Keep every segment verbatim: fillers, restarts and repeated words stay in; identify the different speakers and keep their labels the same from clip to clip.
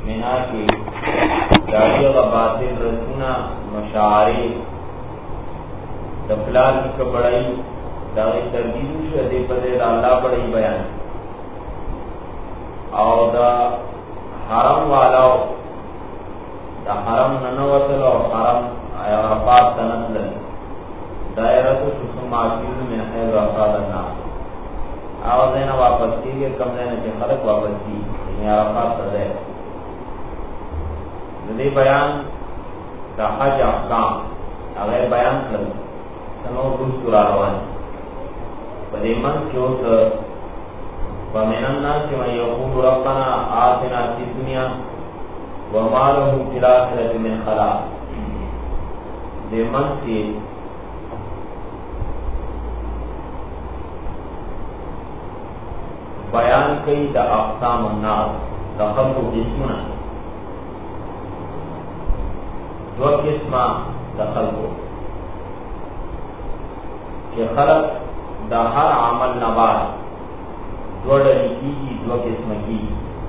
Speaker 1: مینا کی داڑی و باطل رسونا مشاعری دفلال کی کبڑائی داغی تردید شو دے پدے دا اللہ بڑی بیان او دا حرم والاو دا حرم ننوطل و حرم عرفات تنطلن دائرتو شسم معجیز من حیض افراد الناس آواز دینا واپس کی گئے کم دینا چی خلق واپس کی یعنی عرفات تدے دی بیان دا حج احکام اگر بیان کر سنو روز سورا روانی پدی من چوت ومن الناس من یقول ربنا آتنا فی الدنیا وما له فی الآخرة من خلاق دی من کی بیان کئی دا اقسام الناس دا خلق جسمنا دو قسمہ دا خلقو کہ خلق دا ہر عمل نبات دو ڈلی کی گی دو قسم کی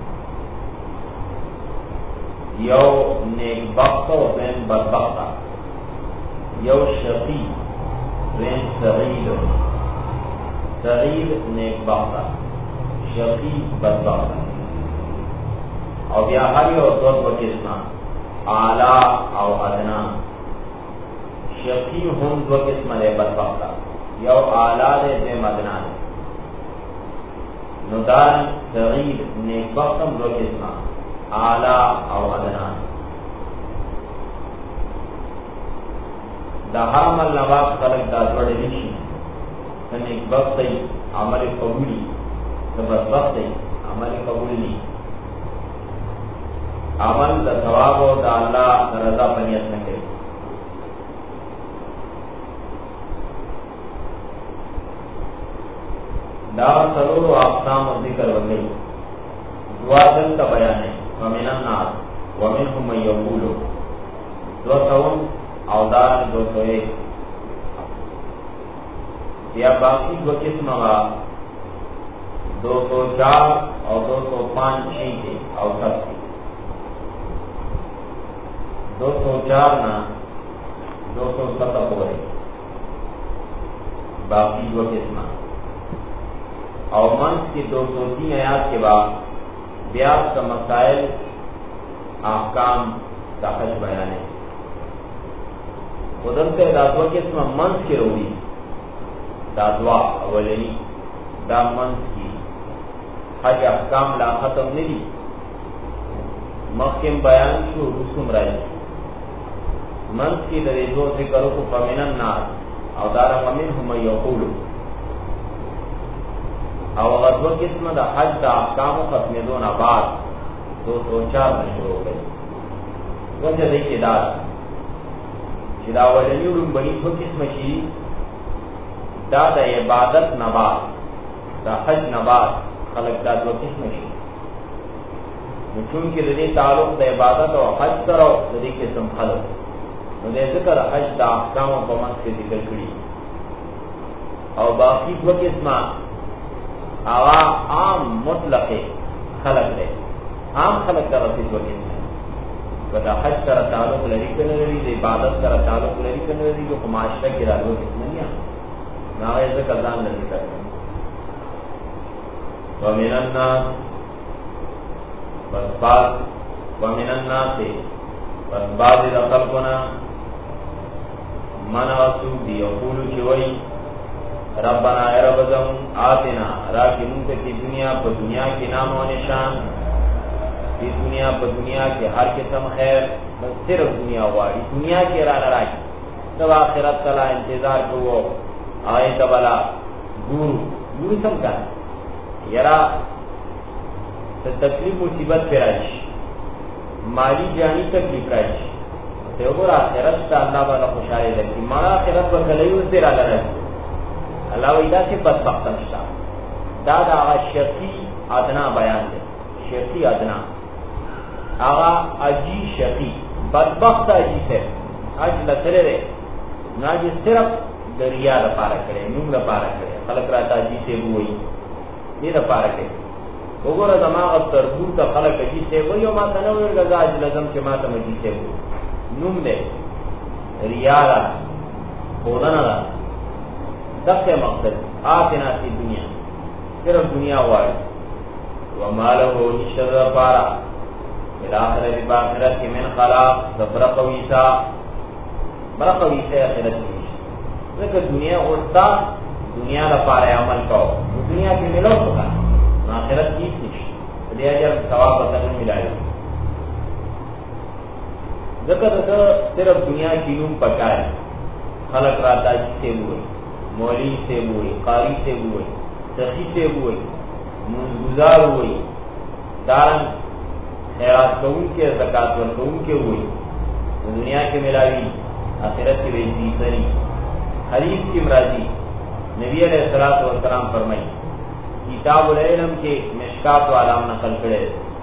Speaker 1: یو نیک بخت و بین بدبخت یو شقی بین سعید سعید نیک بخت شقی بدبخت اور یا ہر یو دو دو قسمہ اعلی او ادنا شقی هم دو قسم دے بدبخت یو اعلی دے دے ادنا دے ندان صغیر نیک بختم دو قسم اعلی او ادنا دا حرم النواق خلق دا دوڑے نشی نیک بختی عمل قبولی دا بدبختی عمل قبولی عمل دا ثواب و دا اللہ دا رضا پنیت نکے دا سرور و اقسام و ذکر وگئی دعا دل کا بیان ہے ومن الناس ومنهم من یقولو دو سون او دار دو سو ایک یا باقی دو قسم آگا دو سو چار اور دو سو پانچ چھئی تھے اور سب تھے دو سو چار نا دو سو ستر ہو رہے باقی دو قسم اور منس کی دو سو تین آیات کے بعد بیاس کا مسائل احکام کا حج بیان ہے قدرت دا دو قسم منس کی روی دا دعا اولینی دا منس کی حج احکام لا ختم نہیں محکم بیان شو رسوم رائی منس کی در دو ذکروں کو فمن الناس او دارا ومنهم یقولو او غدو قسم دا حج دا احکام و ختم دون بعد دو سو چار میں شروع ہو گئی وجہ دیکھے دار چدا وجنی علم بنی دو قسم شی دا دا عبادت نبات دا حج نبات خلق دا دو قسم شی چونکہ دی تعلق دا عبادت و حج کرو دی قسم خلق نو دے ذکر حج دا احکام و پمنس کے ذکر کری اور باقی دو قسم آغا عام مطلق خلق دے عام خلق کا رسید و قسم ہے ودا حج کرا تعلق لری کرنے لری دے عبادت کرا تعلق لری کرنے لری جو معاشرہ کی رالو قسم نہیں ہے ناغی ذکر دان لری کرنے ومن الناس بس بعض ومن الناس بس بعض خلقنا من وصول دی یقولو چوئی ربنا اے رب زم آتنا راکی منت کی دنیا پا دنیا کی نام و نشان کی دنیا پا دنیا کی ہر قسم خیر بس صرف دنیا واری دنیا کی رانا راکی سب آخرت تلا انتظار کو آئے تبلا گورو گورو سمکا یرا تکلیف مصیبت پر آئیش مالی جانی تکلیف رائیش تیوگر آخرت تا اللہ بالا خوشحالی لکی مانا آخرت با کلیو زیر آلا رائیش اللہ ویدہ سے بدبخت نشتا دادا آغا شقی ادنا بیان دے شقی ادنا آغا اجی شقی بدبخت اجی سے اج لسرے رے ناجی صرف دریا دا پارا کرے نوم دا پارا کرے خلق راتا اجی سے بوئی یہ دا پارا کرے وګوره دماغ تربور ته خلک اجي ته وي او ما ته نو ورګاج لازم چې ما ته مجي ته نوم دې ریا را خودنه را دغه مقصد آتنا فی دنیا صرف دنیا وای وما له نشر پارا الاخره باخرت من خلاق صبر قویسا بڑا قویسا اخرت کی ذکر دنیا اوستا دنیا لپاره عمل کو دنیا کې ملو څه آخرت هیڅ نشي دې اجر ثواب ورته ملایي ذکر ته صرف دنیا کې نوم پکای خلق را داجی سے ہوئے مولوی سے ہوئے قاری سے ہوئے سخی سے ہوئے منگزار ہوئے دارن خیرات قوم کے زکات والقوم کے ہوئے دنیا کے ملاوی آخرت کے بیزی سری حدیث کی مرادی نبی علیہ الصلوۃ والسلام فرمائی کتاب العلم کے مشکات و علام نقل کرے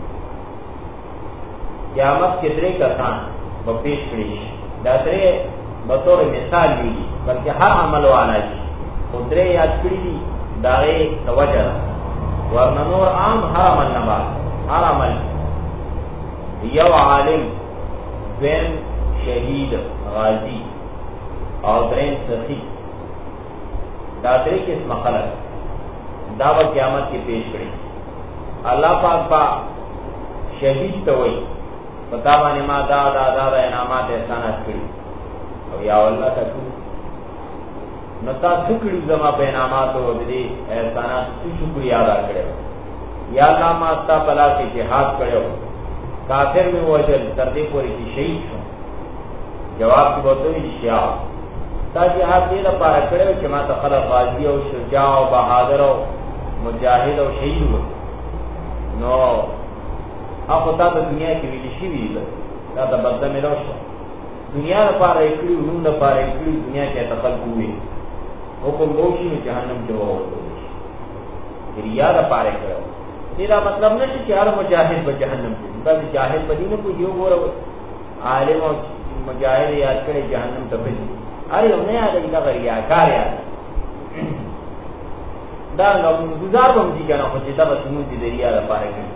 Speaker 1: قیامت کے درے کسان و پیش کریش داترے بطور مثال وی بلکہ ہر عمل والا جی خدرے یاد کری دی داغے توجہ ورنہ نور عام ہر عمل نبات ہر عمل یو عالم دویم شہید غازی اور درین سخی دادرے کس مخلق دعوت قیامت کی پیش کری اللہ پاک با شہید توئی فتابہ نما دا دا دا دا انعامات احسانات کری او یا اللہ تا تو نتا شکری زما پہ انعامات و دی احسانات تو شکری ادا کرے یا اللہ ماستا پلا کے جہاد کرے کافر میں وجل تردے پوری کی شہید شو جواب کی بہتوی شیعہ تا جہاد دیدہ پارا کرے کہ ما تا خلق غازی و شجاع و بہادر و مجاہد و شہید ہو نو اخو تا تا دنیا کی ویلشی ویل تا تا بدہ ملو شو دنیا دا پارا اکڑی انہوں دا پارا اکڑی دنیا کے تخلق ہوئے حکم بوشی میں جہنم جو ہو ریا دا پارا کرو تیرا مطلب نشی کہ ہر مجاہد با جہنم جو بس جاہد بدینو کو یو گو رو عالم و مجاہد یاد کرے جہنم تفجی ارے ہم نے آگا جگہ ریا کار یاد دا گزار بم جی کنا خوچتا بس موزی دریا دا پارا کرو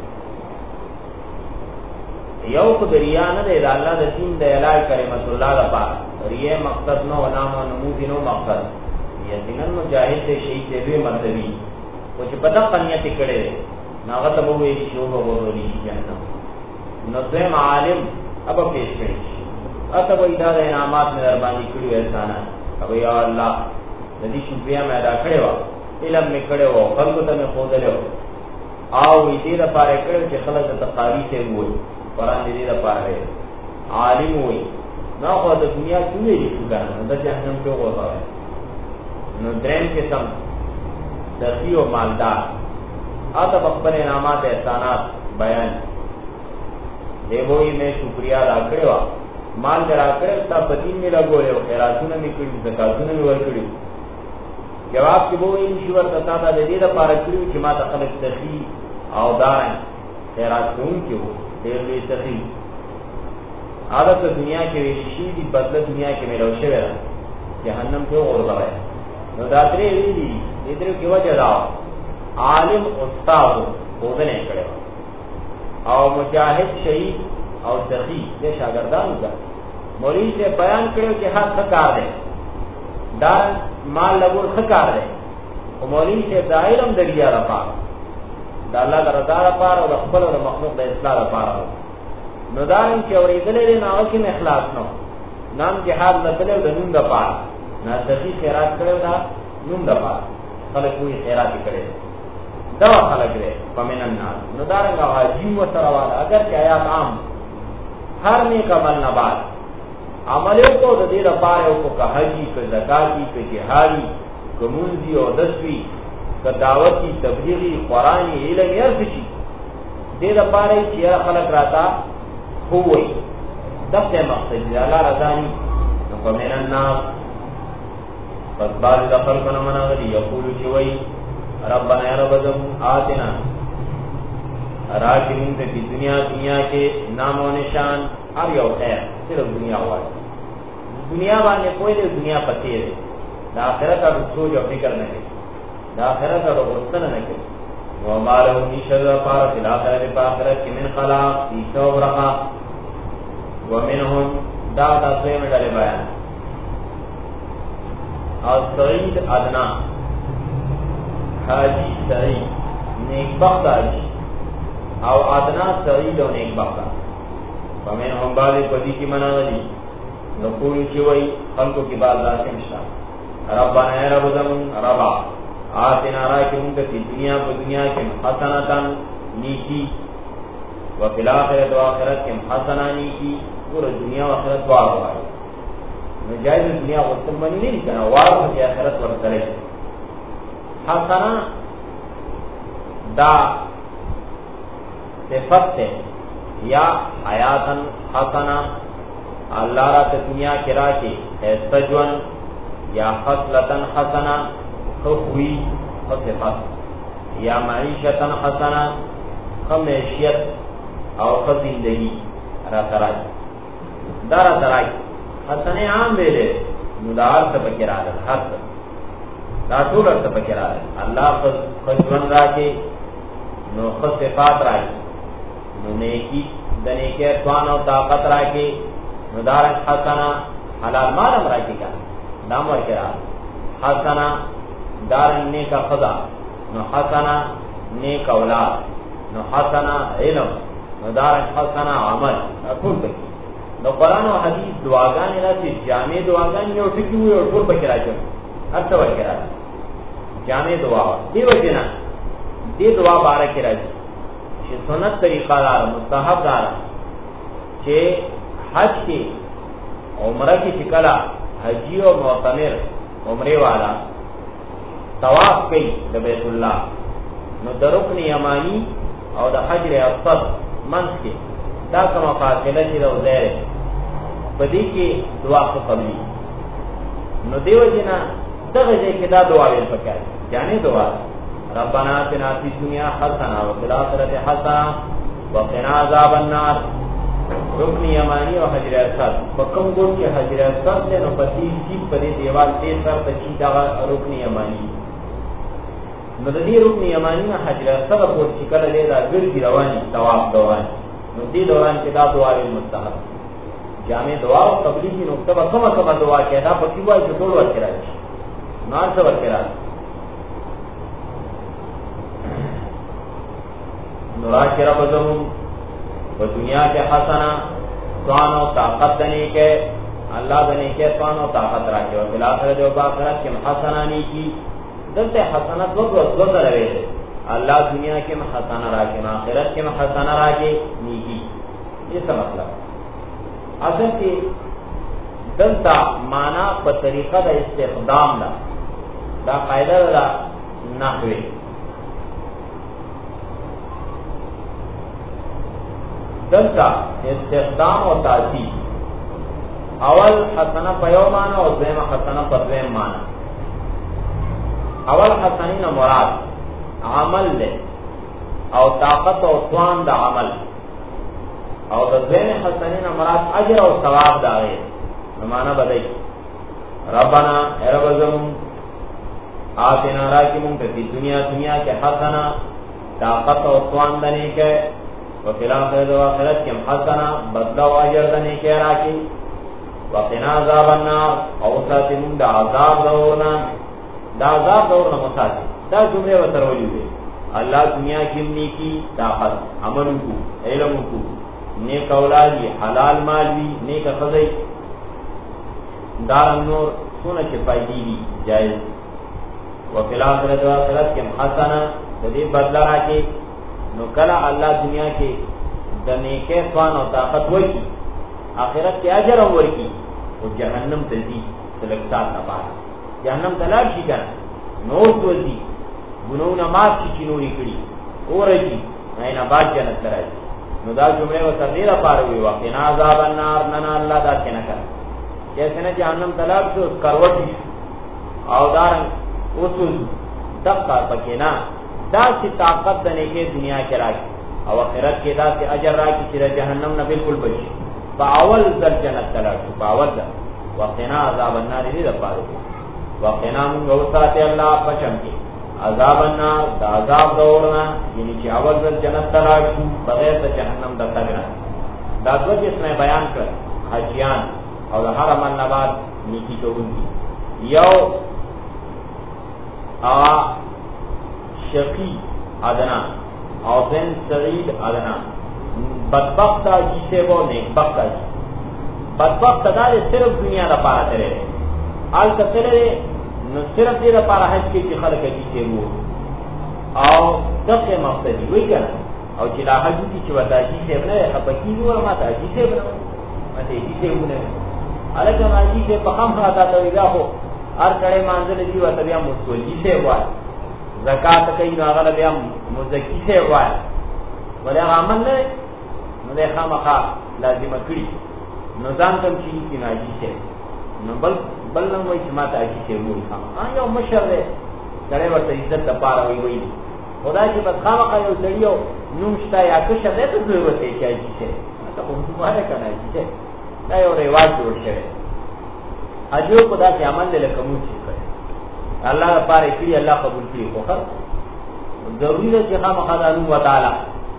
Speaker 1: یو کو دریا نه دی دا الله د دین د اعلان کلمت الله د پاره ریه مقصد نو نام او نمود نو مقصد یقینا مجاهد دی شهید دی مرتبی او چې پتا قنیت کړي ناغه ته وې شو وګورلی جهنم نو زم عالم اب پیش کړي اته وې دا انعامات مهرباني کړو احسانات او یا الله د دې شکریا مې ادا کړو علم مې کړو خلکو ته مې خودلو او دې د پاره کړو چې خلک ته تقاری ته وې قرآن دې دا پاره عالم وي نو خو د دنیا ټولې شوګان د جهنم په وځه نو درېم قسم دخی او مالدار اته خپل انعامات احسانات بیان دی وې مې شکریا ادا کړو مال درا کړو تا بدین مې لګولې او خیراتونه مې کړې زکاتونه مې ورکړې جواب کې وې شور تتا دا دې دا پاره کړو چې ما ته خلک دخی او دان خیرات کوم کیو دیر لوی سخی عادت دنیا کے ویشی دی بدل دنیا کے میرے وشے ویرا جہنم کیوں غربا ہے نو داترے وی دی دیدرے کی وجہ دا عالم استاد بودنے کڑے او مجاہد شہید او سخی دے شاگردان ہوگا مولی سے بیان کرے کہ ہاں خکار دے دار مال لگور خکار دے او مولی سے دائرم دریا رفا دا اللہ دا رضا رپار اور اخبر اور مخلوق دا اصلاح رپار نو دارن کی اور ادلے دے ناوکی میں اخلاص نو نام جہاد نتلے دا نون دا پار نا سخی خیرات کرے دا نون دا پار خلق کوئی خیراتی کرے دو خلق دے فمن الناس نو دارن گا حاجیم و سروالا اگر کہ آیات عام ہر نیک عمل نباد عملیو کو دا دے دا پارے کو کہ حجی کہ زکاتی کہ جہادی کہ منزی و دسوی کہ دعوتی تبلیغی قرآنی علم یرفشی دے دا پارے چیرا خلق راتا ہوئی دفتے مقصد دی اللہ رضانی فمن الناس پس بعض دخل کنمنا غدی یقولو چوئی ربنا یا رب زم آتنا راکی منتے کی دنیا دنیا کے نام و نشان ار یو خیر صرف دنیا ہوا ہے دنیا بانے کوئی دے دنیا پتے دے دا آخرت اب سوچ و فکر نکے دا آخرت اب غصن نکے وماله نشد پار فی الاخرت پاخرت کی من خلاق تیسو برخا ومنهم دا تصویم ڈالے بیان اور سعید ادنا حاجی سعید نیک بخت حاجی او ادنا سعید و نیک بخت ومنهم بالی پدی کی مناغلی نقول چوئی خلقوں کی بات لازم شاہ ربنا اے رب زمون ربا آتنا راکی منکا فی دنیا پا دنیا کم حسنتاً نیکی وفی الاخرت و آخرت کم حسنہ نیکی پورا دنیا و آخرت وار ہوئی نجائز دنیا غصن بنی نہیں کنا وار ہوئی آخرت ورسلے حسنہ دا صفت ہے یا حیاتاً حسنہ اللہ رات دنیا کی راکی استجون یا خصلتاً حسنہ خوی خصفت یا معیشتاً حسنہ خمیشیت او خزندگی را ترائی دارا ترائی حسنے عام بیلے مدار سپکر آدھر حس دا طولر سپکر آدھر اللہ خجون را کے نو خصفات رائی نو نیکی دنیکی اتوان و طاقت را کے نو دارک حسنہ حلال مالم را کے کنا دامور کرا حسنہ دارن نیک خدا نو حسنہ نیک اولاد نو حسنہ علم نو دارن حسنہ عمل اکول بکی نو قرآن و حدیث دعاگان راسی جامع دعاگان یو ٹکی ہوئی اور ٹول بکی راجم ہر سوال کرا جامع دعا دی وجنا دی دعا بارکی راجی چه سنت طریقہ دارا مستحب دارا چه حج کی عمرہ کی شکلہ حجی و معتمر عمرے والا طواف کئی د بیت اللہ نو د رکن یمانی او د حجر اسود منځ کې دا کومه فاصله چې د وزیر په دې کې دعا قبلي نو دیو جنا دغه ځای کې دا دعا ویل پکاره یعنی دعا ربنا آتنا فی الدنیا حسنه وفی الاخرة حسنه وقنا عذاب النار رکن یمانی او حجر اسود په کوم ګور کې حجر اسود له نو پتی چې په دې دیوال ته سر ته چې دا رکن یمانی نو د دې رکن یمانی حجر اسود په شکل له دا ګرځي رواني طواف دوران نو دې دوران کې دا دعا ویل مستحب جامع دعا او قبلی کی نقطه په کومه کومه دعا کې دا په کې وایي چې ټول ورته راځي نار څه ورته راځي نو راکې رب زمون و دنیا کے حسنہ توان و طاقت دنے کے اللہ دنے کے توان و طاقت راکے و بالآخرت و باخرت کے حسنہ نہیں کی دلتے حسنت وقت و دو در رہے تھے اللہ دنیا کے حسنہ راکے آخرت کے حسنہ راکے نہیں کی یہ سب مطلب اصل کی دلتا مانا پر طریقہ دا استخدام دا دا قائدہ دا نحوے دلتا استخدام و تاثیر اول حسنہ پیو مانا اور دویم حسنہ پر دویم مانا اول حسنین مراد عمل لے او طاقت و توان دا عمل او دویم حسنین مراد اجر و ثواب دا غیر مانا بدئی ربنا اے رب زمون آتنا راکی منکتی دنیا دنیا کے حسنہ طاقت و توان دنے کے وفی الاخرت و آخرت کم حسنہ بدلہ و اجر دنے کے راکی وقنا عذاب النار او ساتی من دا عذاب دورنا دا عذاب دورنا مساتی دا جملے و ترولی ہوئے اللہ دنیا کی نیکی طاقت عمل کو علم کو نیک اولادی حلال مال بھی نیک خزی دار النور سونا چپائی دی بھی جائز وفی الاخرت و آخرت کم حسنہ دا بدلہ راکی نو کلا اللہ دنیا کے دنے کے توان و طاقت ورکی آخرت کے اجر ورکی وہ جہنم تزی سلکتات نبار جہنم تلاب شی کنا نور توزی گنون مات کی چنوری کری اور جی اینا بات جنت ترائی نو دا جمعے و تردیر پار ہوئی وقتنا عذاب النار ننا اللہ دا کے نکر جیسے نا جہنم تلاب سے اس کروٹی او دارن اسوز دقا پکینا دا سی طاقت دنے کے دنیا کے راکی او آخرت کے دا سی اجر راکی چرا جہنم نہ بالکل بچی باول در جنت تلاشو باول در وقتنا عذاب النار دی دپارو وقتنا من غوثات اللہ پچم کے عذاب النار دا عذاب دورنا یعنی چې اول ځل جنت ته لاړ شو بغیر د جهنم د تګ نه. دا دوه قسمه بیان کړ، حجیان او د هر عمل نه بعد نیکی کوونکي. یو ا شقی ادنا او بن سعید ادنا. بدبخت جی سے وہ نیک بخت جی. بدبخت دا صرف دنیا د پاره ترې آل ترې نو صرف دې لپاره حج کې چې خلک دې ته وو او دغه مقصد وی کنه او چې لا حج کې چې ودا شي څه نه خپکی نو ما ته شي څه نه مته دې څه ونه الګا ما شي په پخم راته ته دا هو هر کله مانځل دي وته بیا مسولي څه وای زکات کوي نو هغه بیا مزکی څه وای ولا عمل نه نو له خامخا لازم کړی نو ځان ته چې کې ناجی څه نو بل بل نو وای چې ماته اچي څه وای خامخا یو مشر دی کله ورته عزت د پاره وی وی خدای چې بس خامخا یو سړیو نوم شتا یا که شه ته ضرورت یې چې اچي څه ته کوم څه وای کنه چې دا یو ریواج جوړ شوی اجو خدا چې عمل له کوم څه کوي الله لپاره کړی الله قبول کړي خو خر ضروري ده چې خامخا د الله تعالی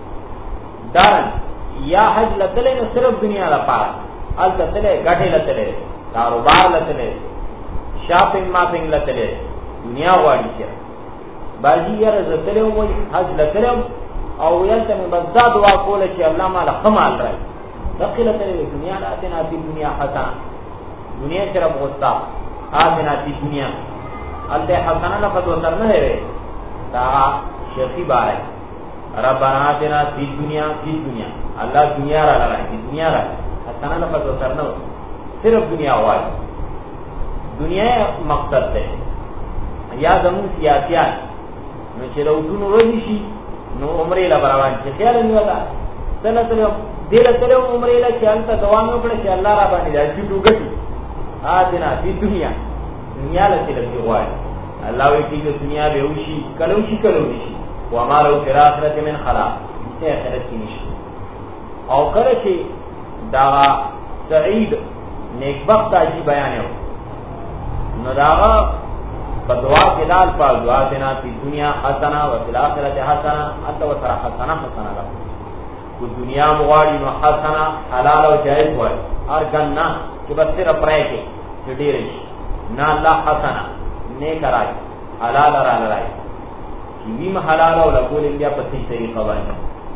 Speaker 1: دارن یا حج لتلې نو صرف دنیا لپاره ال تلې غټه لتلې کاروبار لتلې شاپینګ ماپینګ لتلې دنیا واړی چې باجی یې رزتلې وای حج لتلې او یلته مبدا دعا کوله چې الله مال خمال راي دخلت لې دنیا لا تنا په دنیا حسنه دنیا سره بوستا آتنا په دنیا الته حسنه لفظ وتر نه وي دا شفی بارے ربنا آتنا فی دنیا فی دنیا اللہ دنیا را لڑائی دنیا را حسنہ لفظ وتر نه صرف دنیا وای دنیا مقصد ده یا زمون سیاسيان نو چې راوځو ورځي شي نو عمره لا روان چې خیال نه وتا څنګه تل دې له تل عمره لا چې انت دوام وکړي چې الله را باندې راځي دوګټي آتنا فی دنیا دنیا له چې لږ وای الله وی چې دنیا به وشي کلو شي کلو شي و ما لو فی الاخرة من خلاق ته اخرت کې نشي او کله چې دا سعید نیکبخت اجي بیان یو نو دا په دعا کې دال په دعا دینا په دنیا حسنه او فی الاخرة حسنه انت وتر حسنه حسنه له کو دنیا مغواړي نو حسنه حلال او جائز وای هر ګنا چې بس صرف پرای کې چې ډیر شي نه الله حسنه نیک راي حلال را لای ویم حلال او لګول بیا په صحیح طریقه باندې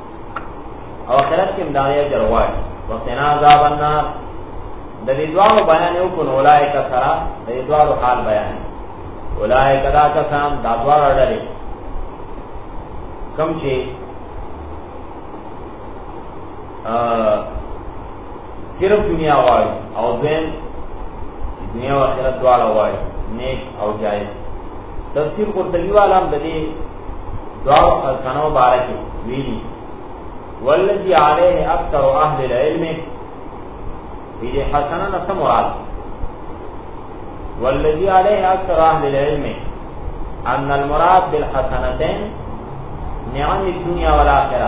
Speaker 1: او آخرت کې مداریا جوړوي وقنا عذاب النار د دې دوه بیان یو کو اولایک سره د دې دوه حال بیان اولایک دا کسان دا دوه اړلې کوم چې ا صرف دنیا وای او ځین دنیا او آخرت دواړه وای نیک او جائز تفسیر قرطبی والا هم د دې دعا حسنو بارکی ویلی والذی علیه اکثر اهل العلم یہ حسنہ نہ مراد والذی علیه اکثر اهل العلم ان المراد بالحسنتين نعم الدنيا والآخرة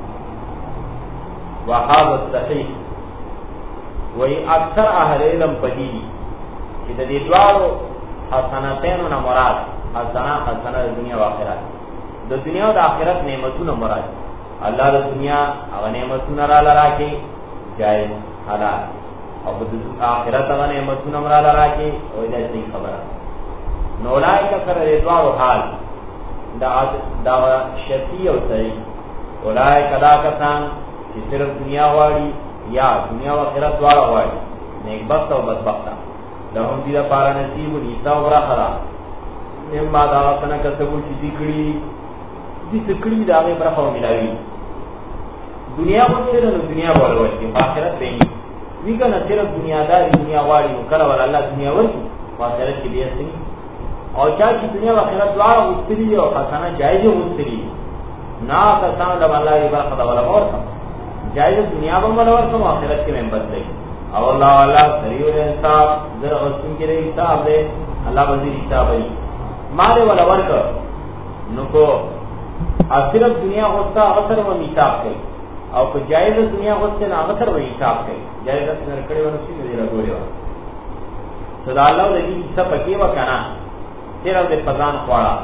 Speaker 1: وهذا الصحيح وی اکثر اهل علم پدی چې د دې دوارو حسنتين نہ مراد حسنہ حسنہ دنیا و آخرت د دنیا او د آخرت نعمتونه مراد الله د دنیا هغه نعمتونه را لراکي جائز حلال او د آخرت هغه نعمتونه را لراکي او دا صحیح خبره نو لایک سره د دوه حال دا دا شفیع او صحیح اولایک دا کسان چې صرف دنیا واړي یا دنیا او آخرت دواړه واړي نیک بخت او بدبخت لهم دې لپاره نصیب دي دا ورخه اما دا څنګه کتبو چې دې کړی دې تکړی دا غي برخه ملاوي دنیا مو سره نو دنیا ولوي چې آخرت به وي ویګه صرف دنیا دار دنیا واړي نو کله ول الله دنیا ورکی آخرت کې دې سي او چا چې دنیا او آخرت دواړه وستري او حسنه جایز وستري نا کسان د الله ای برخه دا ولا ورته جایز دنیا به مل ورته آخرت کې هم بدلي او الله الله سریو حساب زر اوسن کې حساب دې الله باندې حساب وي مال ولا ورته نو کو صرف دنیا ہوتا اثر و میثاق کوي او که جایز دنیا ہوتے نه اثر و میثاق کوي جایز سره کړي ورسې نه راغوري و صدا الله دې څه پکې وکنا صرف دې پزان خواړه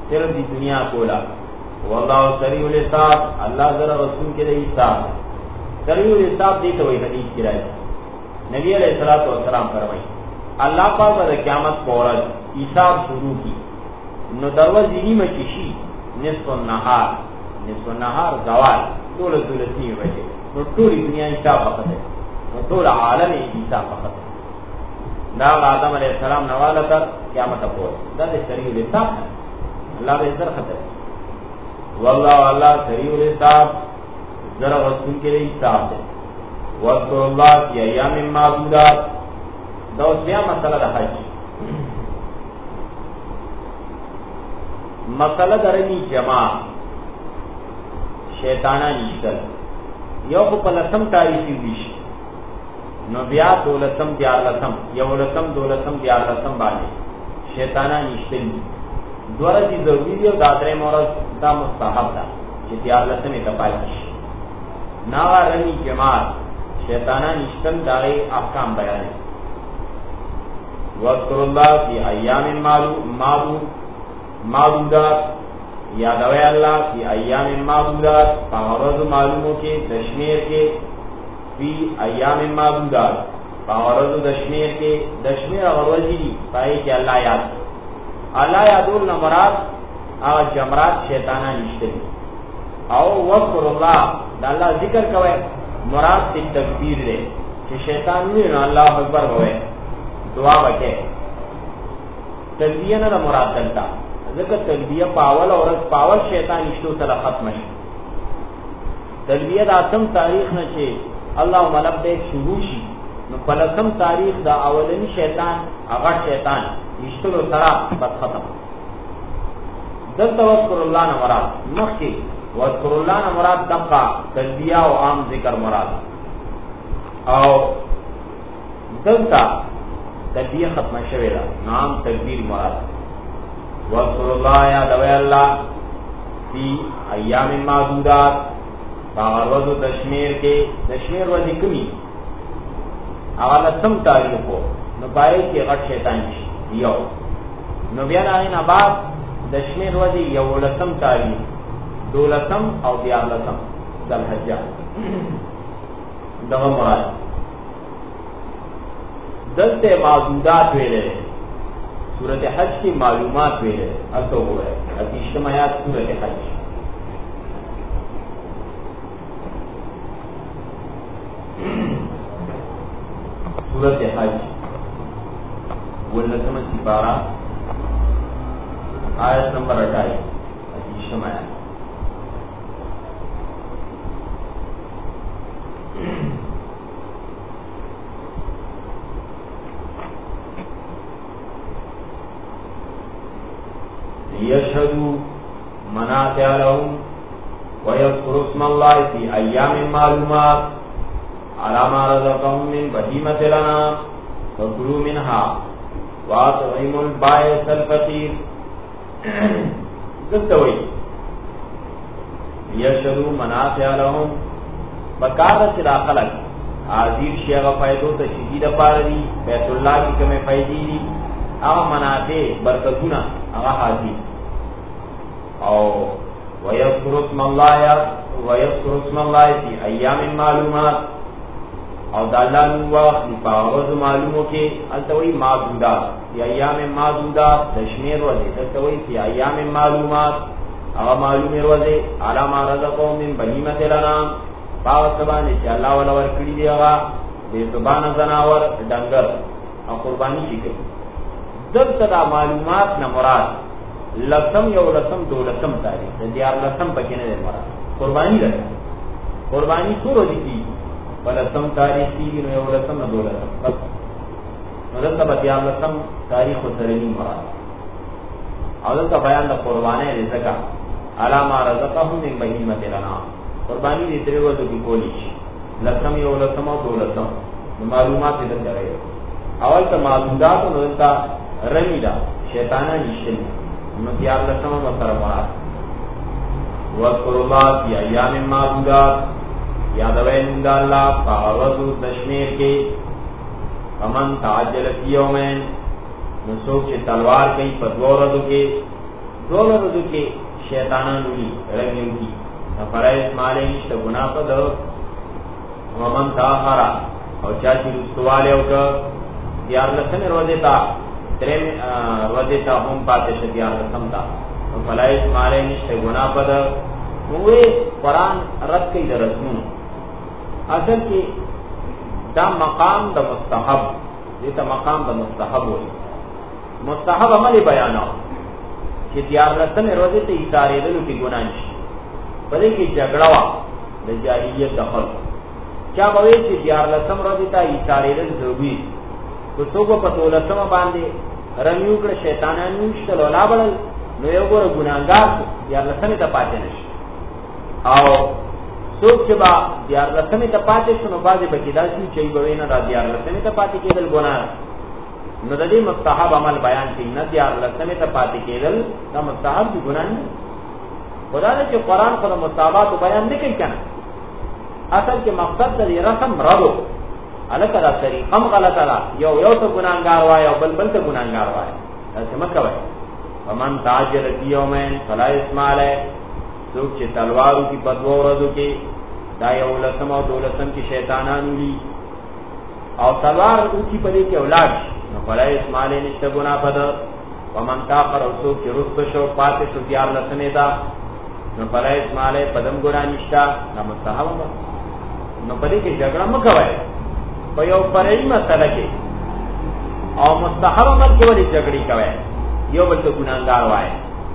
Speaker 1: صرف دی دنیا کولا واللہ سریع الحساب اللہ ذرا رسول کے لئے حساب سریع الحساب دیتا ہوئی حدیث کی رائے نبی علیہ الصلوۃ والسلام فرمائی اللہ پاک دا قیامت پورج حساب شروع کی نو دروازی نیمه چشی نصف النهار نصف النهار زوال دولت دولت نیمه بچے نو طولی دنیا حساب فقط ہے نو طول عالم حساب فقط ہے دا آدم علیہ السلام نوالا تر قیامت پورج دا دے سریع الحساب ہے اللہ بے ذر خطر ہے واللہ اللہ سریع الحساب ذرا رسول کے لئے حساب ہے وَاذْكُرُ اللَّهَ فِي أَيَّامٍ مَّعْدُودَاتٍ دا اوسیا مسئلہ دا حج مسئلہ درمی جماع شیطانہ نشتر یو کو پلسم تاریخی بیش نو بیا دولسم دیارلسم یو لسم دولسم دیارلسم بانے شیطانہ نشتر دوارا دی ضروری دی و دادرے مورد دا مستحب دا چی دیارلسم اتپائی کش ناغا رمی جماع شیطانہ نشتر داغی احکام بیانے وَاذْكُرُوا اللَّهَ فِي أَيَّامٍ معدودات یادوے اللہ فی ایام معدودات پاورز معلوموں کے دشمیر کے فی ایام معدودات پاورز دشمیر کے دشمیر غروزی دی پائے کہ اللہ یاد اللہ یادول نمرات آغا جمرات شیطانہ نشتری او وذکر اللہ دا اللہ ذکر کوئے مراد تی تکبیر دے کہ شیطان ہوئی نا اللہ اکبر ہوئے دعا بکے تلبیہ نا مراد دلتا ذکر تلبیہ پاول اور پاول شیطان اشتو سر ختم ہے تلبیہ دا اتم تاریخ نا چھے اللہم لبیک شروع شی نو پلتم تاریخ دا اولنی شیطان اغر شیطان اشتو سر بس ختم دلتا وذکر اللہ نا مراد مخی وذکر اللہ نا مراد دقا تلبیہ و عام ذکر مراد او دلتا تلبیہ ختم شویدہ نام تکبیر مراد وَاذْكُرُوا اللَّهَ یادوے اللہ فی ایام معدودات باغروز و دشمیر کے دشمیر وزی کمی اغالا سم تاریخ ہو نبائی کی غٹ شیطان یو نبیان آئین عباد دشمیر وزی یو لسم تاریخ دو لسم او دیار لسم دل حجہ دغم مراد دلتے معدودات ویلے سورت حج کی معلومات ویلے اتو ہوئے اتیشتمایات سورت حج سورت حج والنسمہ سپارہ آیت نمبر اٹھائی اتیشتمایات یشهدوا منافع لهم ويذكروا اسم الله في ايام معلومات على ما رزقهم من بهيمة الانعام فكلوا منها واطعموا البائس الفقير دلتوي یشهدوا منافع لهم بکارت را خلق عزیز شیغ فائدو تا شدید پاردی بیت اللہ کی کمی فائدی دی اغا منافع برکتونا اغا حاضر او وَيَذْكُرُ اسْمَ اللَّهِ وَيَذْكُرُ اسْمَ اللَّهِ فِي أَيَّامٍ مَّعْلُومَاتٍ او دا اللہ نواخ دی پاورز معلوموں کے التوئی معدودات فی ایام معدودات دشمیر وزے التوئی فی ایام معلومات اغا معلوم روزے علامہ رزقوں من بہیمت الانام پاور سبانے چا اللہ والا ورکڑی دی اغا بے زبان زناور ڈنگر او قربانی شکل دب صدا معلومات نمراد لسم یو لسم دو لسم تاریخ دیار لسم پکینے دے مراد قربانی رہا قربانی سو رو دیتی لسم تاریخ تیگی نو یو لسم دو لسم بس نو دیار لسم تاریخ و سرینی مراد او دلتا بیان دا قربانے رزقا علامہ رزقہم من بہیمت الانعام قربانی دی تری وزو کی کولیش لسم یو لسم و دو لسم معلومات دلتا رہے اول تا معلومات و دلتا رمی دا شیطانہ نشتن دیار لسم و سرمات وَاذْكُرُوا اللَّهَ فِي أَيَّامٍ مَّعْدُودَاتٍ یادوے نندا اللہ پاورز دشمیر کے فمن تعجل فی یومین نسوک چے تلوار کئی پدوردو کے دوله ورځو کې شیطانان وړي رنګیو کی فرایض مالې نشته ګناه په دو ومن تاخر او چا چې رسواله او که دیار لسنه ورځې تا درې ورځې تا هم پاتې شه دیار لسم تا فرایض مالې نشته ګناه په دو وې قرآن رد کوي د رسمونو اصل کې دا مقام د مستحب دې ته مقام د مستحب وایي مستحب عمل بیانو چې دیار لسنه ورځې ته اشاره دلو کې ګناه نشته پدې کې جګړه وا د جاهلیت دخل چا به چې دیار لسم ورځې ته اشاره دل ضروري کو څوک په تولسم باندې رمیو کړ شیطانان نشته لولا بل نو یو ګور ګناګار دیار لسمه ته پاتې نشي او څوک چې با دیار لسمه ته پاتې شنو باندې بکیدا شي چې به نه را دیار لسمه ته پاتې کېدل ګناه نو د دې مستحب عمل بیان کړي نه دیار لسمه ته پاتې کېدل دا مستحب دي ګناه نه خدا دې چې قرآن خو د مستحبات بیان نه کوي کنه اصل کې مقصد د رسم رادو الکه دا طریقه هم غلطه ده یو یو ته ګناګار وای او بل بل ته ګناګار وای دا څه مکه وای ومن تاجر یومین فلا اسم علیه څوک چې تلوارو کې په دوه ورځو کې دا یو لسم او دولسم کې شیطانان وی او تلوار او کې په دې کې اولاد نو فلا اسم علیه نشته ګناه پد ومن تاخر او څوک چې رست شو پاتې شو دیار لسمه دا نو فلا اسم علیه پدم ګناه نشته نو مستحب نو په دې کې جګړه مکوای په یو فرعي مسله کې او مستحب عمل کې ولې جګړې کوي یو بل ته ګناګار وای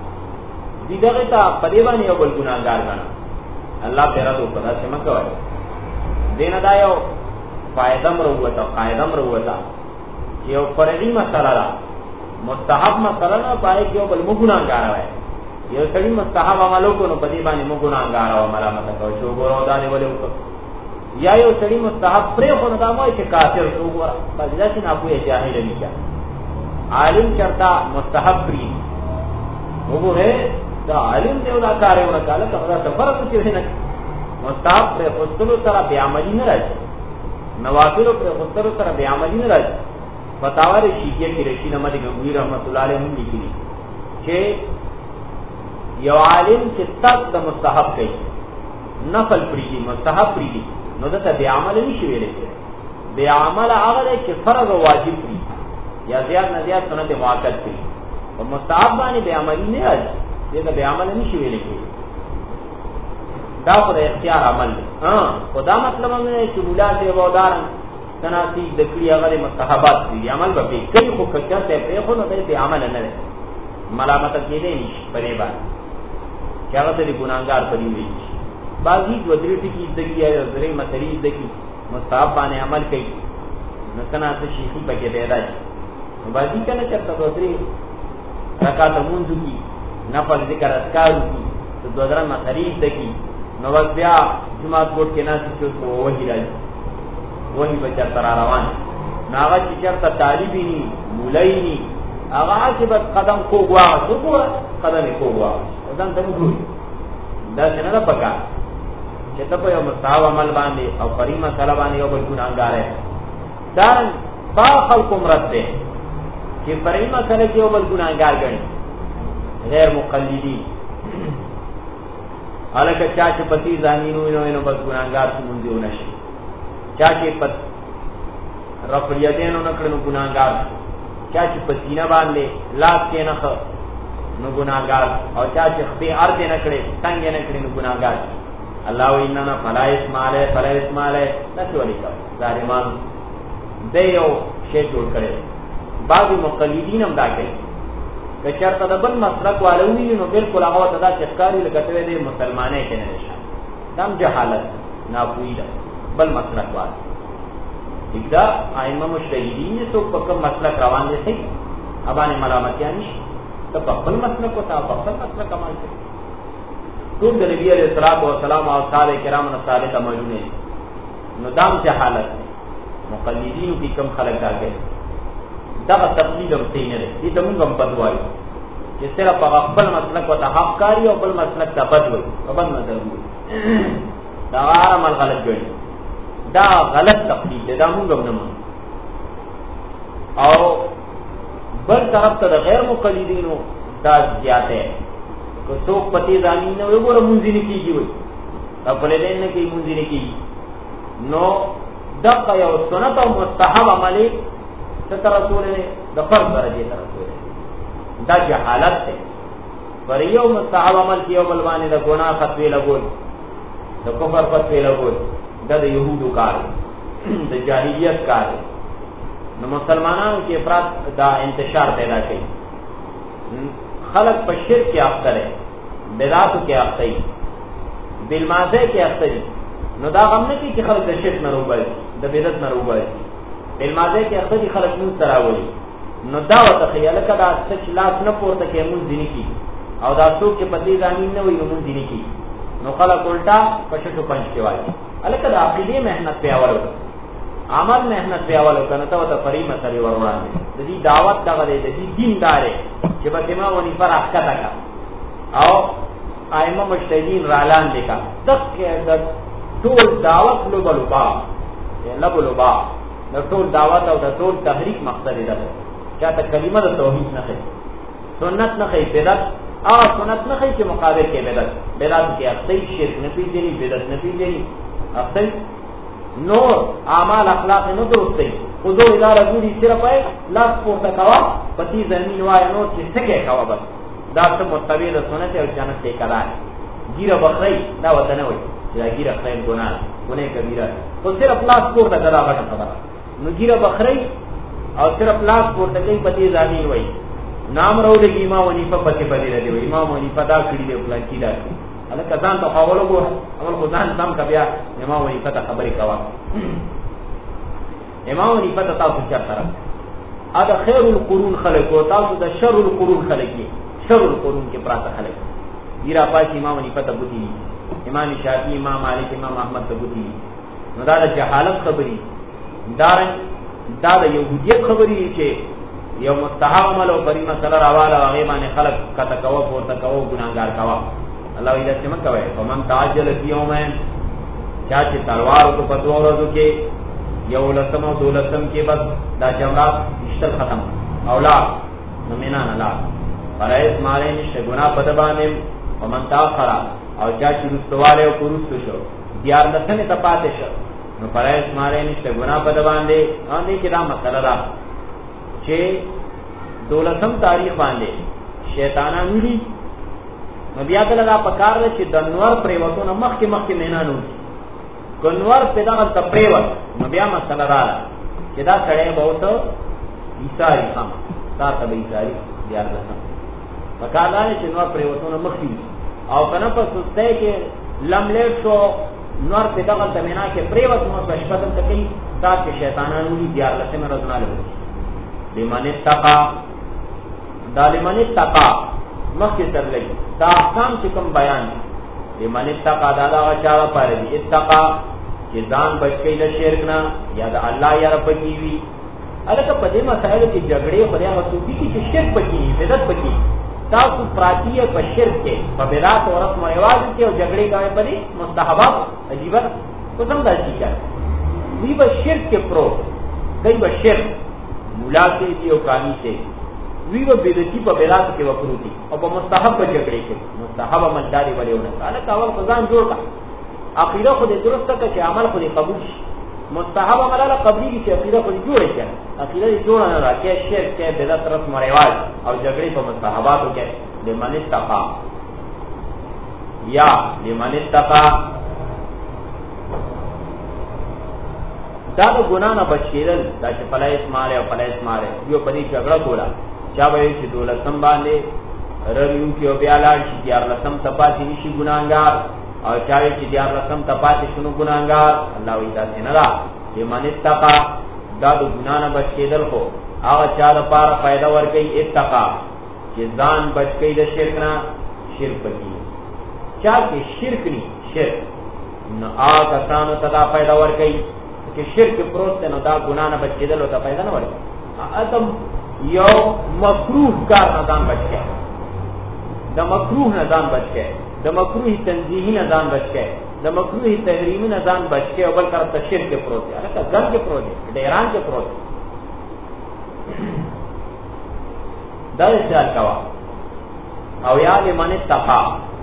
Speaker 1: دي دغه ته په دې باندې یو بل ګناګار غنا الله پیرا دو پدا څه مکوای دین دا یو فائدہ مروته قاعده مروته یو فرعي مسله ده مستحب مسله نه پای کې یو بل ګناګار وای یو سړي مستحب عملو کو نو په دې باندې موږ ګناګار او ملامت کوو شو ګورو دا دی ولې وکړه یا یو سړي مستحب پرې خو نه دا مو چې کافر شو ګور بس دا چې نه کوی جاهل نه کیا عالم چرتا مستحب پری وګوره دا عالم دی دا کار یو نه کاله دا سفر کې نه مستحب پر خپل سره بیا عملی نه راځي نوافل پر خپل سره بیا عملی نه راځي فتاوا شیعه کې رشید احمد غنوی رحمت الله علیه هم لیکلي چې یو عالم چې تک د مستحب کوي نفل پریږي مستحب پریږي نو دته بیا عمل نشي ویلې بیا عمل هغه چې فرض او واجب پری یا زیات نه زیات سنت مؤکد پری او مستحب باندې بیا عمل نه راځي دغه بیا عمل نشي ویلې دا پر اختیار عمل ها خدا مطلب هم نه چې مولا دی وودارن تناسی د کړي هغه مستحبات دي عمل به کوي خو کچا ته په خو نه دی عمل نه لري ملامت کېدې نشي پرې باندې چاغه دې ګناګار پدې وي باقي د ودرېټي کې دګي یا درې مسلې دګي مستحب باندې عمل کوي نو کنا ته شي په کې پیدا شي باقي کنه چې تاسو درې رکعات مونږ کی نفل ذکر اذکار کی تو دوذرا مسلې دګي نو بیا جمعه کوټ کې ناس چې وਹੀ راځي وਹੀ بچا تر روان ناغه چې چرته طالبي ني مولای ني هغه چې بس قدم کوغوا وګوره قدم کوغوا ځان ته وګورئ دا څنګه ده پکا چې ته په یو مستحب عمل باندې او فریمه مسله باندې یو بل ګناګار ہے دا با خلق مرد ده چې فریمه مسله کې یو بل ګناګار غني غیر مقلدی الکه چا چې پتی ځانینو نو نو بس ګناګار څنګه ونشي چا چې پت رفع یدینو نکړو ګناګار چا چې پسینه باندې لاس کې نه نو ګناګار او چا چې خپل ارض نه کړي څنګه نه کړي نو ګناګار الله ویننا فلا اسماله فلا اسماله نشو ولیکو ظالمان دیو شی جوړ کړي بعضی مقلدین هم دا کوي که چرته د بل مسلک والوی نو بالکل هغه ته دا چکاري لګټوي دي مسلمانې کې نه نشه دم جهالت ناپوهی ده بل مسلک وال دا ائمه مجتهدین څو په کوم مسلک روان دي سي ابانه ملامتیا نشي ته په خپل مسلک او ته په خپل مسلک عمل کوي ټول د نبی عليه الصلاه والسلام او صحابه کرامو نه صالح عملونه نو دام جهالت مقلدین کی کم خلق راغی دا تقلید هم څه نه دي دې موږ هم بدوایو چې سره په خپل مسلک او ته حق کاری او بل مسلک ته بدوي او بل مذهب دا عمل غلط جوړي دا غلط تقلید دا موږ هم نه او بل طرف ته غیر مقلدینو دا زیاته کو څوک پتی ځانی نه وګوره مونږ نه کیږي وي خپل دې نه کی مونږ نه کیږي نو دغه یو سنت او مستحب عملی ستر رسول د فرض درجه تر رسول دا جهالت ده پر یو مستحب عمل کې یو بل باندې د ګناه فتوی لګول د کفر فتوی لګول دا د يهودو کار د جاهلیت کار نو مسلمانانو کې افراط دا انتشار پیدا کړي خلق په شرک کې اخته دي بدعاتو کې اخته دي بالمعصیه کې اخته دي نو دا غم نه کوي چې خلک د شرک نه روبل د بدعت نه روبل بالمعصیه کې اخته دي خلک نو تراولي نو دا وته خیال کړه چې لاس نه پورته کې مونږ دي کی او دا څوک چې پتی ځانین نه وي مونږ دي کی نو خلک الټا پښتو پنځ کې وایي الکه د عقیده مهنت په اول عمل مهنت په اول کنه ته ته پری مسلې وروړاندې د دې دعوت دا غلې د دې دیندار چې به ما ونی پر احکته کا او ائمه مجتهدین رالان لیکا دغه د ټول دعوت لوبلو با لوبلو با د ټول دعوت او د ټول تحریک مقصد دی چاته کلمه د توحید نه کوي سنت نه کوي بدعت ا سنت نه کوي چې مقابل کې بدعت بدعت کې اصلي شرک نه پیژني بدعت نه پیژني اصلي نور اعمال اخلاق نه درسته خودو اداره ګوري صرف ہے لاس پورته کوا پتی زمين وای نو چې څنګه کوا بس دا څه متبع د سنت او جنت ته کړه ګیره بخری دا وته نه وای چې ګیره خیر ګناه ګناه کبیره خو صرف لاس پورته کړه غټه خبره نو ګیره بخری او صرف لاس پورته کوي پتی زمين وای نام راوړي امام ونیفه پکې پدې نه دی امام ونیفه دا کړی دی پلان کې دا الله کزان ته حواله ګوره اول خدان تام کبیا امام ونیفه ته خبرې کوا امام ونیفه ته تاسو څه طرف ادا خیر القرون خلق او تاسو د شر القرون خلق کی شر القرون کې پراته خلق ګیرا پاش امام ونیفه ته بوتي امام شافعی امام مالک امام احمد ته بوتي نو دا د جهالت خبري دار دا د يهودیت خبري چې یو مستحب عمل او پری مسله راواله هغه باندې خلق کته کوو پورته کوو ګناګار کوو الله دې څه کوي فمن تعجل فی یومین چا چې تلوار کو په دوه ورځو کې یو لسم او دولسم کې بس دا جمرات اشتل ختم اولا نمینا لا فرایز مالې نشه ګنا په باندې ومن تاخر او چا چې رستواله او پروست شو دیار لسمه ته پاتې شو نو فرایز مالې نشه ګنا په باندې ان دې کې دا مسله را چې دولسم تاریخ باندې شیطانان وی نو بیا کله دا پکار دی چې د نور پریوتونه مخکې مخکې مینانو کنور پیدا غلط پریوت نو بیا مسله رااله چې دا سړی به وته ایثاری خام دا ته به ایثاری بیا راځم پکار دی چې نور پریوتونه مخکې او کنه په سسته کې لملیټ شو نور پیدا غلط مینا کې پریوت نو بشپدل تکي دا چې شیطانانو دي بیا لته مې رزناله لمن اتقى دا لمن اتقى مخکې تر لګي دا احکام چې کوم بیان دي لمن اتقى دا دا چا پاره دي اتقى چې ځان بچی له شرک نه یا د الله یا رب کیوي الکه په دې مسائل کې جګړې خدای مسوبي کې شرک پکې بدعت پکې تاسو پراتیه په شرک کې په بدعت او رسم او رواج کې او جګړې کوي په دې مستحبات عجیب قسم دا شي کوي وی به شرک کې پرو کوي به شرک مولا سے دی او کانی سے وی و بدعتی په بدعت کې وکړوتی او په مستحب په جګړې کې مستحب عملداري ولېونه تعالی کاول خدان جوړ کا عقیده خو دې درسته کا چې عمل خو دې قبول شي مستحب عمل له قبلي کې عقیده خو دې جوړه شي عقیده دې جوړ نه راکې شرک کې بدعت رسم او رواج او جګړې په مستحباتو کې لمن استقا یا لمن استقا دا د ګنا نه بچیدل دا چې پلایس ماره او پلایس ماره یو پدې جګړه کولا چا به چې دولسم باندې رریو کې بیا لاړ شي دیار لسم تپاتې نشي ګناګار او چا چې دیار لسم تپاتې شنو ګناګار الله وی دا څنګه را چې من اتقا دا د ګنا نه بچیدل خو هغه چا لپاره फायदा ورکړي اتقا چې ځان بچی د شرک نه شرک پکې چا کې شرک نه شرک نو هغه کسانو ته دا फायदा ورکړي چې شرک پروت نو دا ګنا نه بچیدل او ته फायदा نه ورکړي ادم یو مکروه کار نه ځان بچی د مکروه نه ځان بچی د مکروه تنزیهی نه ځان بچی د مکروه تحریمی نه ځان بچی او بل طرف ته شرک پروت دی هغه ځان کې پروت دی ډیران کې پروت دی دا ځل کوا او یا لمن اتقا.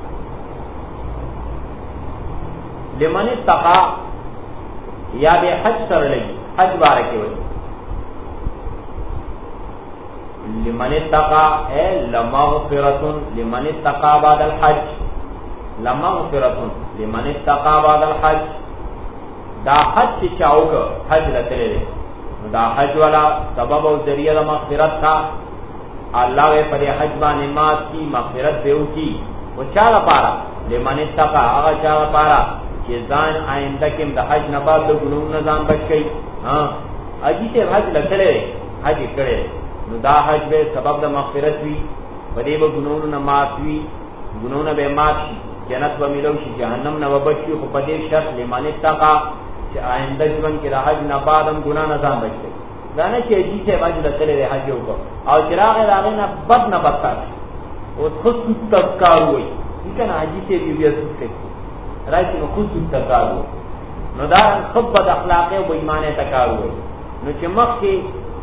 Speaker 1: لمن اتقا یا بے حج سره لګي، حج بارکه وي. لمن اتقا اے لمغفرة لمن اتقا بعد الحج، لمغفرة لمن اتقا بعد الحج. دا حج چې چاوک حج لته لري، دا حج والا سبب او ذریعہ د مغفرت تھا. الله وی پر حج باندې مات کی مغفرت دیو کی. او چا لپاره؟ لمن اتقا، هغه چا لپاره چې ځان آینده کې د حج نه بعد د ګناہوں نه ځان بچ کړي. ها اجي ته حج لته لري، حج کړي، نو دا حج به سبب د مغفرت وي، بده به ګناہوں نه معاف وي، ګناہوں به معاف شي، جنت به ملو شي، جهنم نه وبچي. خو په دې شرط لمن اتقا چې آینده ژوند کې د حج نه بعد هم ګناه نه ځان بچ کړي. دا نه چې اجي ته حج لته لري حج وکړه او چراغ راغی نه بد نه بدتر او خود تذکار وي کنه اجي ته بیا څه راځي نو خود تذکار وي. نو دا خود بد اخلاق او بېمانه تکار وي. نو چې مخ کې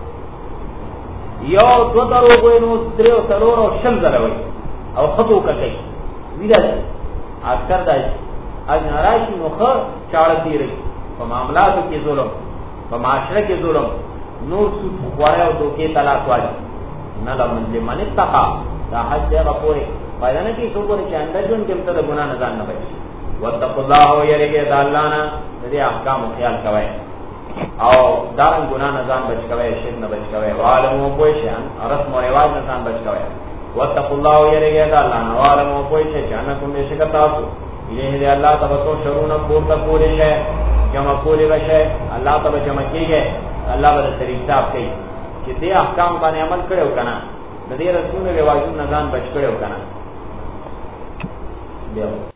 Speaker 1: یو دو درو وي نو درو څلور او شل دروي او خطو کوي ویل اکثر دای اج ناراضي نو خو چاړه تیری په معاملاتو کې ظلم، په معاشره کې ظلم، نور سود خواره او دوکې طلاق واجب نه. لمن لمن اتقا دا حج دی غفوري پیدا نه کی څوک چې اندر جون کې مت د ګناه نه ځان نه بچي. واتقوا الله ويرجى د الله نه دې احکام خیال کوي او دا ګناه نه ځان بچ کوي، شرک نه بچ کوي، عالم او پوه شي رسم او رواج نه ځان بچ کوي. واتقوا الله ويرجى د الله نه عالم او پوه شي چې نه کوم شي تاسو الیه دې الله تبارک شرونه پور ته پورې شي جمع کولې بشه، الله تبارک جمع کیږي، الله به طریق صاحب کوي چې دې احکام باندې عمل کړو کنه، د دې رسول رواجونو نه ځان بچ کړو کنه.